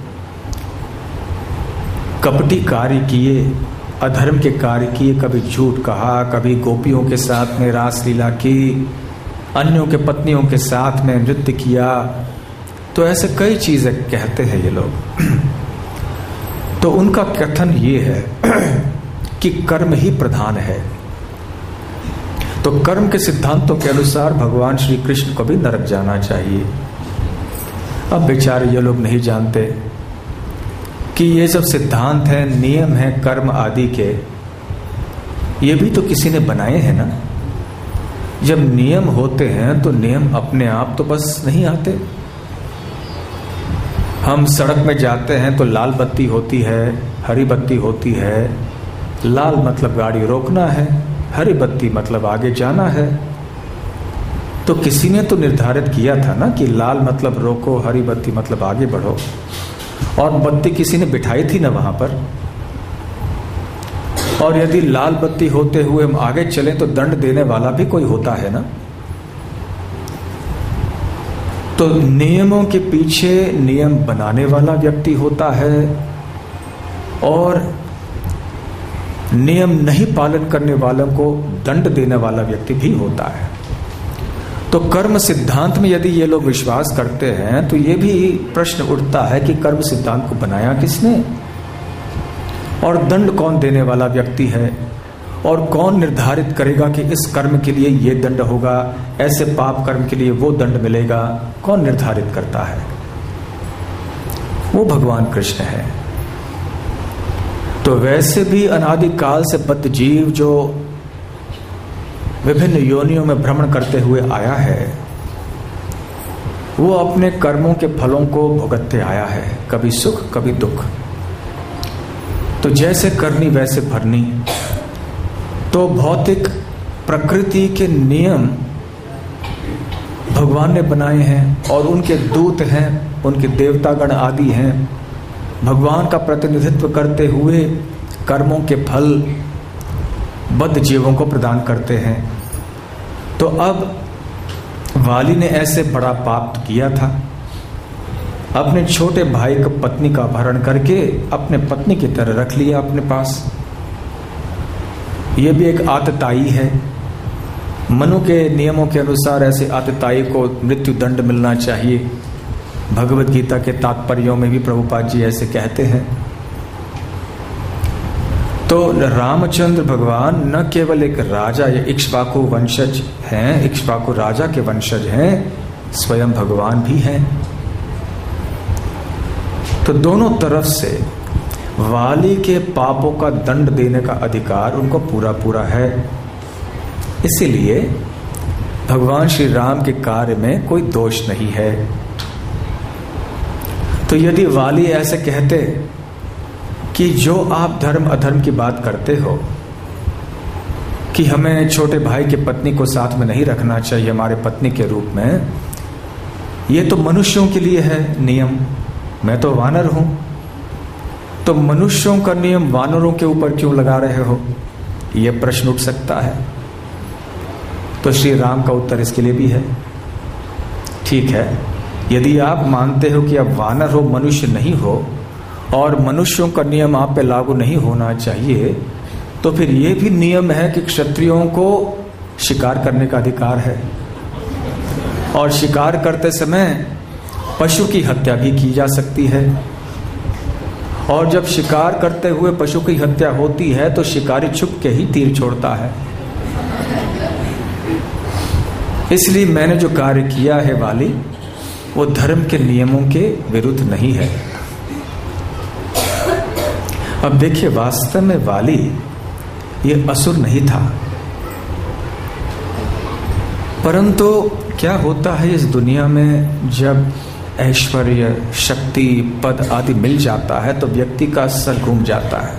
कपटी कार्य किए, अधर्म के कार्य किए, कभी झूठ कहा, कभी गोपियों के साथ में रासलीला की, अन्यों के पत्नियों के साथ में नृत्य किया। तो ऐसे कई चीजें कहते हैं ये लोग। तो उनका कथन ये है कि कर्म ही प्रधान है। तो कर्म के सिद्धांतों के अनुसार भगवान श्री कृष्ण को भी नरक जाना चाहिए। अब बेचारे ये लोग नहीं जानते कि ये सब सिद्धांत हैं, नियम हैं कर्म आदि के, ये भी तो किसी ने बनाए हैं ना। जब नियम होते हैं तो नियम अपने आप तो बस नहीं आते। हम सड़क में जाते हैं तो लाल बत्ती होती है, हरी बत्ती होती है। लाल मतलब गाड़ी रोकना है, हरी बत्ती मतलब आगे जाना है। तो किसी ने तो निर्धारित किया था ना कि लाल मतलब रोको, हरी बत्ती मतलब आगे बढ़ो, और बत्ती किसी ने बिठाई थी ना वहां पर। और यदि लाल बत्ती होते हुए हम आगे चले तो दंड देने वाला भी कोई होता है ना। तो नियमों के पीछे नियम बनाने वाला व्यक्ति होता है और नियम नहीं पालन करने वालों को दंड देने वाला व्यक्ति भी होता है। तो कर्म सिद्धांत में यदि ये लोग विश्वास करते हैं तो ये भी प्रश्न उठता है कि कर्म सिद्धांत को बनाया किसने, और दंड कौन देने वाला व्यक्ति है, और कौन निर्धारित करेगा कि इस कर्म के लिए ये दंड होगा, ऐसे पाप कर्म के लिए वो दंड मिलेगा, कौन निर्धारित करता है? वो भगवान कृष्ण है। तो वैसे भी अनादिकाल से बद्ध जीव जो विभिन्न योनियों में भ्रमण करते हुए आया है, वो अपने कर्मों के फलों को भुगतते आया है, कभी सुख कभी दुख। तो जैसे करनी वैसे भरनी। तो भौतिक प्रकृति के नियम भगवान ने बनाए हैं और उनके दूत हैं, उनके देवतागण आदि हैं, भगवान का प्रतिनिधित्व करते हुए कर्मों के फल बद्ध जीवों को प्रदान करते हैं। तो अब वाली ने ऐसे बड़ा पाप किया था, अपने छोटे भाई को पत्नी का अपहरण करके अपने पत्नी की तरह रख लिया अपने पास। यह भी एक आतताई है। मनु के नियमों के अनुसार ऐसे आतताई को मृत्यु दंड मिलना चाहिए। भगवत गीता के तात्पर्यों में भी प्रभुपाद जी ऐसे कहते हैं। तो रामचंद्र भगवान न केवल एक राजा या इक्ष्वाकु वंशज हैं, इक्ष्वाकु राजा के वंशज हैं, स्वयं भगवान भी हैं। तो दोनों तरफ से वाली के पापों का दंड देने का अधिकार उनको पूरा पूरा है। इसीलिए भगवान श्री राम के कार्य में कोई दोष नहीं है। तो यदि वाली ऐसे कहते कि जो आप धर्म अधर्म की बात करते हो कि हमें छोटे भाई की पत्नी को साथ में नहीं रखना चाहिए हमारे पत्नी के रूप में, ये तो मनुष्यों के लिए है नियम, मैं तो वानर हूं, तो मनुष्यों का नियम वानरों के ऊपर क्यों लगा रहे हो, यह प्रश्न उठ सकता है। तो श्री राम का उत्तर इसके लिए भी है, ठीक है, यदि आप मानते हो कि आप वानर हो, मनुष्य नहीं हो, और मनुष्यों का नियम आप पे लागू नहीं होना चाहिए, तो फिर यह भी नियम है कि क्षत्रियों को शिकार करने का अधिकार है, और शिकार करते समय पशु की हत्या भी की जा सकती है। और जब शिकार करते हुए पशु की हत्या होती है तो शिकारी छुप के ही तीर छोड़ता है। इसलिए मैंने जो कार्य किया है वाली, वो धर्म के नियमों के विरुद्ध नहीं है। अब देखिए, वास्तव में वाली ये असुर नहीं था, परंतु क्या होता है इस दुनिया में, जब ऐश्वर्य, शक्ति, पद आदि मिल जाता है तो व्यक्ति का सर घूम जाता है,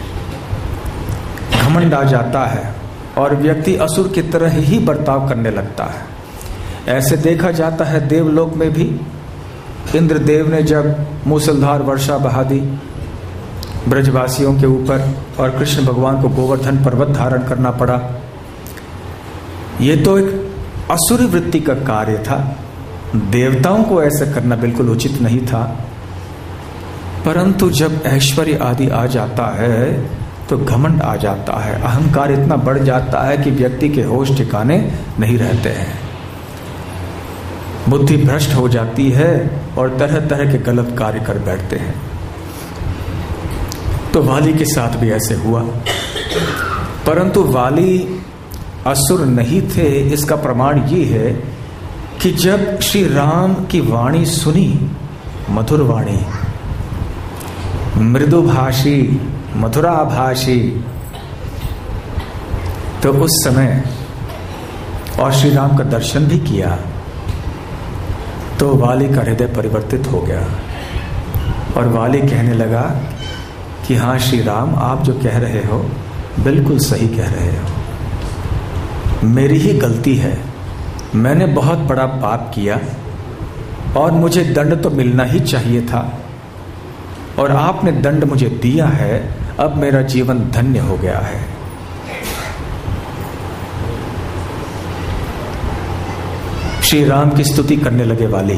घमंड आ जाता है और व्यक्ति असुर की तरह ही बर्ताव करने लगता है। ऐसे देखा जाता है देवलोक में भी। इंद्रदेव ने जब मूसलधार वर्षा बहा दी ब्रजवासियों के ऊपर और कृष्ण भगवान को गोवर्धन पर्वत धारण करना पड़ा, ये तो एक असुरी वृत्ति का कार्य था। देवताओं को ऐसा करना बिल्कुल उचित नहीं था, परंतु जब ऐश्वर्य आदि आ जाता है तो घमंड आ जाता है, अहंकार इतना बढ़ जाता है कि व्यक्ति के होश ठिकाने नहीं रहते हैं, बुद्धि भ्रष्ट हो जाती है और तरह तरह के गलत कार्य कर बैठते हैं। तो वाली के साथ भी ऐसे हुआ, परंतु वाली असुर नहीं थे। इसका प्रमाण ये है कि जब श्री राम की वाणी सुनी, मधुर वाणी, मृदुभाषी, मधुराभाषी, तो उस समय और श्री राम का दर्शन भी किया, तो वाली का हृदय परिवर्तित हो गया और वाली कहने लगा कि हाँ श्री राम, आप जो कह रहे हो बिल्कुल सही कह रहे हो, मेरी ही गलती है मैंने बहुत बड़ा पाप किया और मुझे दंड तो मिलना ही चाहिए था, और आपने दंड मुझे दिया है, अब मेरा जीवन धन्य हो गया है। श्री राम की स्तुति करने लगे वाली,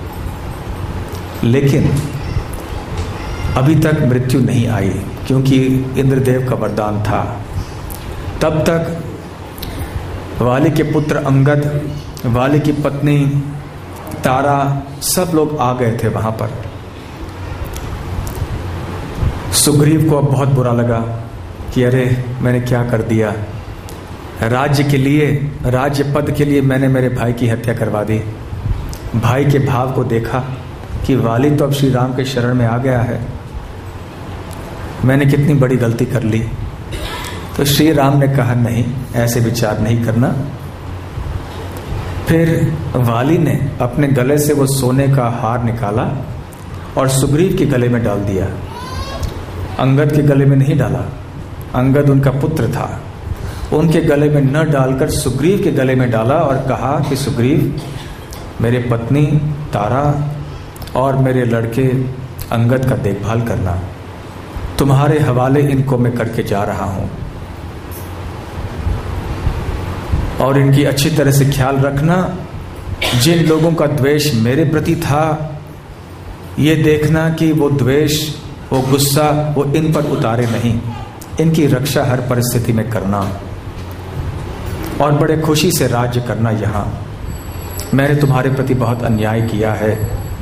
लेकिन अभी तक मृत्यु नहीं आई, क्योंकि इंद्रदेव का वरदान था। तब तक वाली के पुत्र अंगद, वाली की पत्नी तारा, सब लोग आ गए थे वहां पर। सुग्रीव को अब बहुत बुरा लगा कि अरे मैंने क्या कर दिया, राज्य के लिए, राज्य पद के लिए मैंने मेरे भाई की हत्या करवा दी। भाई के भाव को देखा कि वाली तो अब श्री राम के शरण में आ गया है, मैंने कितनी बड़ी गलती कर ली। तो श्री राम ने कहा नहीं, ऐसे विचार नहीं करना। फिर वाली ने अपने गले से वो सोने का हार निकाला और सुग्रीव के गले में डाल दिया। अंगद के गले में नहीं डाला, अंगद उनका पुत्र था, उनके गले में न डालकर सुग्रीव के गले में डाला और कहा कि सुग्रीव, मेरे पत्नी तारा और मेरे लड़के अंगद का देखभाल करना, तुम्हारे हवाले इनको मैं करके जा रहा हूं, और इनकी अच्छी तरह से ख्याल रखना। जिन लोगों का द्वेष मेरे प्रति था, ये देखना कि वो द्वेष, वो गुस्सा वो इन पर उतारे नहीं, इनकी रक्षा हर परिस्थिति में करना और बड़े खुशी से राज्य करना। यहाँ मैंने तुम्हारे प्रति बहुत अन्याय किया है।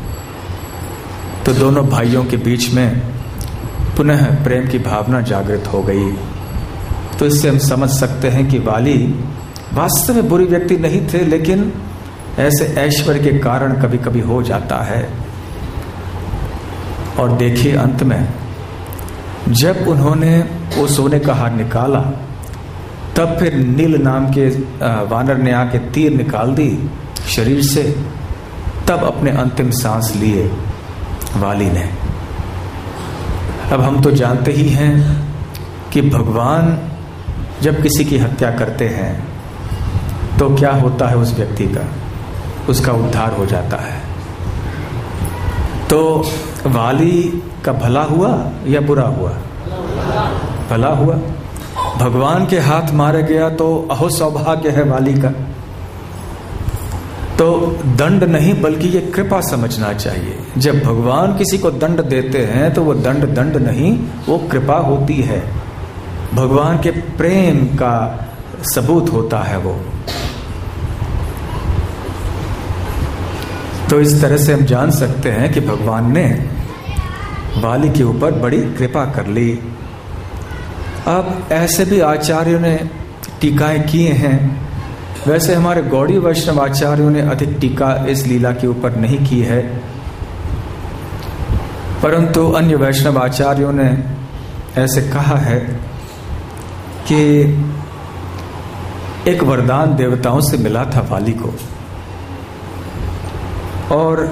तो दोनों भाइयों के बीच में पुनः प्रेम की भावना जागृत हो गई। तो इससे हम समझ सकते हैं कि वाली वास्तव में बुरी व्यक्ति नहीं थे, लेकिन ऐसे ऐश्वर्य के कारण कभी कभी हो जाता है। और देखिए अंत में जब उन्होंने वो सोने का हार निकाला, तब फिर नील नाम के वानर ने आके तीर निकाल दी शरीर से, तब अपने अंतिम सांस लिए वाली ने। अब हम तो जानते ही हैं कि भगवान जब किसी की हत्या करते हैं तो क्या होता है उस व्यक्ति का, उसका उद्धार हो जाता है। तो वाली का भला हुआ या बुरा हुआ? भला हुआ। भगवान के हाथ मारा गया तो अहो सौभाग्य है वाली का। तो दंड नहीं बल्कि ये कृपा समझना चाहिए। जब भगवान किसी को दंड देते हैं तो वो दंड नहीं, वो कृपा होती है, भगवान के प्रेम का सबूत होता है वो। तो इस तरह से हम जान सकते हैं कि भगवान ने वाली के ऊपर बड़ी कृपा कर ली। अब ऐसे भी आचार्यों ने टीकाएं किए हैं। वैसे हमारे गौड़ी वैष्णव आचार्यों ने अधिक टीका इस लीला के ऊपर नहीं की है, परंतु अन्य वैष्णव आचार्यों ने ऐसे कहा है कि एक वरदान देवताओं से मिला था वाली को, और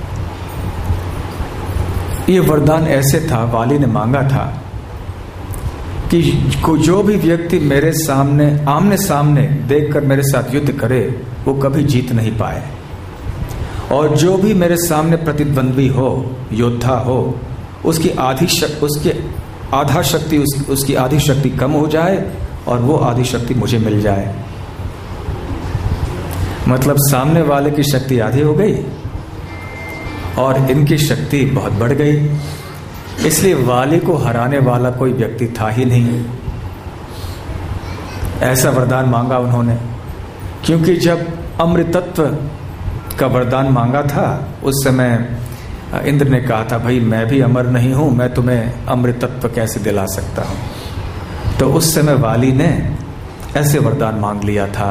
ये वरदान ऐसे था, वाली ने मांगा था कि जो भी व्यक्ति मेरे सामने आमने सामने देखकर मेरे साथ युद्ध करे वो कभी जीत नहीं पाए, और जो भी मेरे सामने प्रतिद्वंद्वी हो, योद्धा हो, उसकी आधी शक्ति कम हो जाए और वो आधी शक्ति मुझे मिल जाए। मतलब सामने वाले की शक्ति आधी हो गई और इनकी शक्ति बहुत बढ़ गई। इसलिए वाली को हराने वाला कोई व्यक्ति था ही नहीं। ऐसा वरदान मांगा उन्होंने, क्योंकि जब अमृतत्व का वरदान मांगा था उस समय इंद्र ने कहा था, भाई मैं भी अमर नहीं हूं, मैं तुम्हें अमृतत्व कैसे दिला सकता हूं। तो उस समय वाली ने ऐसे वरदान मांग लिया था।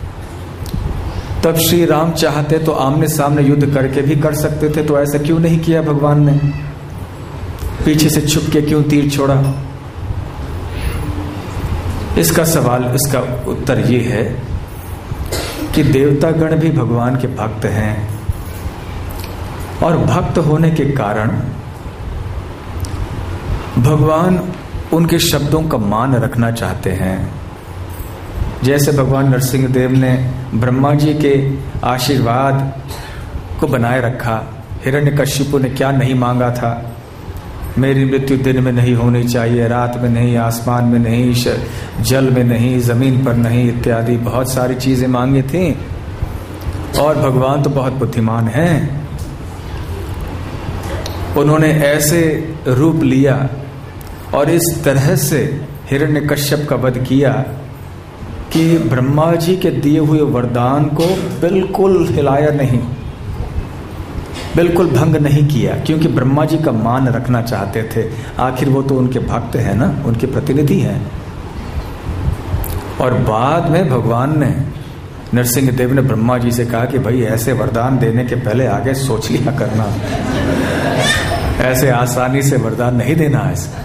तब श्री राम चाहते तो आमने सामने युद्ध करके भी कर सकते थे, तो ऐसा क्यों नहीं किया भगवान ने? पीछे से छुप के क्यों तीर छोड़ा? इसका सवाल, इसका उत्तर ये है कि देवतागण भी भगवान के भक्त हैं, और भक्त होने के कारण भगवान उनके शब्दों का मान रखना चाहते हैं। जैसे भगवान नरसिंह देव ने ब्रह्मा जी के आशीर्वाद को बनाए रखा। हिरण्यकश्यपु ने क्या नहीं मांगा था, मेरी मृत्यु दिन में नहीं होनी चाहिए, रात में नहीं, आसमान में नहीं, जल में नहीं, जमीन पर नहीं, इत्यादि बहुत सारी चीजें मांगी थी। और भगवान तो बहुत बुद्धिमान हैं, उन्होंने ऐसे रूप लिया और इस तरह से हिरण्यकश्यप का वध किया कि ब्रह्मा जी के दिए हुए वरदान को बिल्कुल हिलाया नहीं, बिल्कुल भंग नहीं किया, क्योंकि ब्रह्मा जी का मान रखना चाहते थे। आखिर वो तो उनके भक्त हैं ना, उनके प्रतिनिधि हैं। और बाद में भगवान ने, नरसिंह देव ने ब्रह्मा जी से कहा कि भाई ऐसे वरदान देने के पहले आगे सोच लिया करना, ऐसे आसानी से वरदान नहीं देना ऐसा।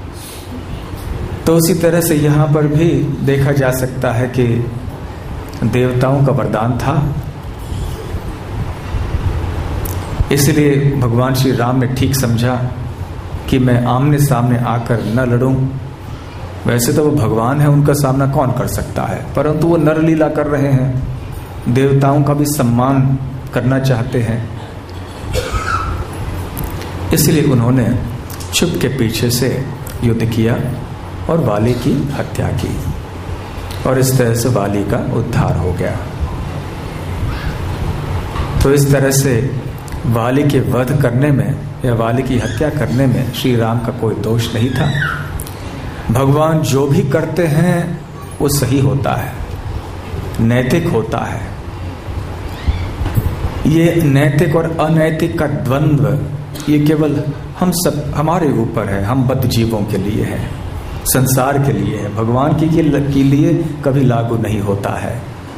तो उसी तरह से यहाँ पर भी देखा जा सकता है कि देवताओं का वरदान था, इसलिए भगवान श्री राम ने ठीक समझा कि मैं आमने सामने आकर न लड़ूं। वैसे तो वो भगवान है, उनका सामना कौन कर सकता है, परंतु वो नरलीला कर रहे हैं, देवताओं का भी सम्मान करना चाहते हैं, इसलिए उन्होंने छुप के पीछे से युद्ध किया और वाली की हत्या की, और इस तरह से वाली का उद्धार हो गया। तो इस तरह से वाली के वध करने में या वाली की हत्या करने में श्री राम का कोई दोष नहीं था। भगवान जो भी करते हैं वो सही होता है, नैतिक होता है। ये नैतिक और अनैतिक का द्वंद्व ये केवल हम सब, हमारे ऊपर है, हम बद्ध जीवों के लिए है, संसार के लिए है, भगवान के लिए कभी लागू नहीं होता है।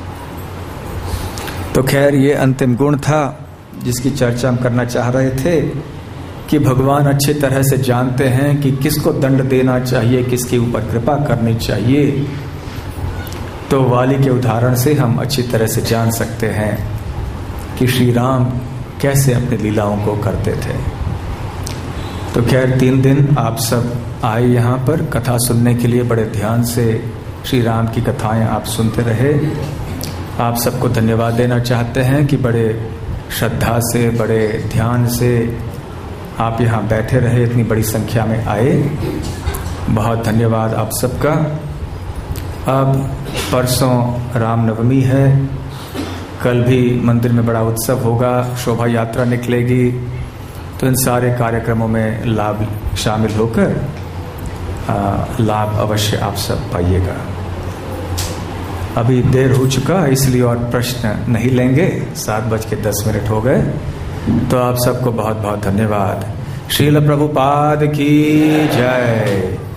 तो खैर ये अंतिम गुण था जिसकी चर्चा हम करना चाह रहे थे कि भगवान अच्छी तरह से जानते हैं कि किसको दंड देना चाहिए, किसके ऊपर कृपा करनी चाहिए। तो वाली के उदाहरण से हम अच्छी तरह से जान सकते हैं कि श्री राम कैसे अपनी लीलाओं को करते थे। तो खैर 3 दिन आप सब आए यहाँ पर कथा सुनने के लिए, बड़े ध्यान से श्री राम की कथाएं आप सुनते रहे। आप सबको धन्यवाद देना चाहते हैं कि बड़े श्रद्धा से, बड़े ध्यान से आप यहाँ बैठे रहे, इतनी बड़ी संख्या में आए, बहुत धन्यवाद आप सबका। अब परसों रामनवमी है, कल भी मंदिर में बड़ा उत्सव होगा, शोभा यात्रा निकलेगी, तो इन सारे कार्यक्रमों में लाभ शामिल होकर लाभ अवश्य आप सब पाइएगा। अभी देर हो चुका इसलिए और प्रश्न नहीं लेंगे, 7:10 हो गए। तो आप सबको बहुत बहुत धन्यवाद। श्रील प्रभुपाद की जय।